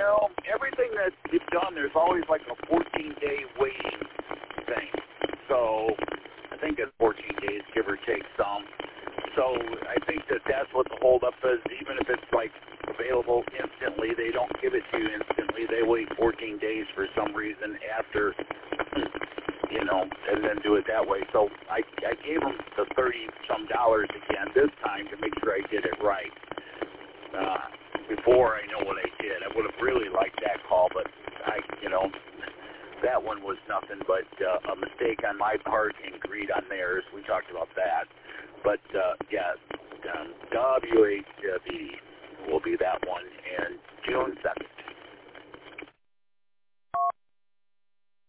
everything that you've done, there's always like a 14-day waiting thing. So I think it's 14 days, give or take some. So I think that's what the holdup is. Even if it's like available instantly, they don't give it to you instantly. They wait 14 days for some reason after, and then do it that way. So I gave them the $30-some again this time to make sure I did it right. Before I know what I did, I would have really liked that call, but that one was nothing but a mistake on my part and greed on theirs. We talked about that. But, WHB will be that one, and June 2nd.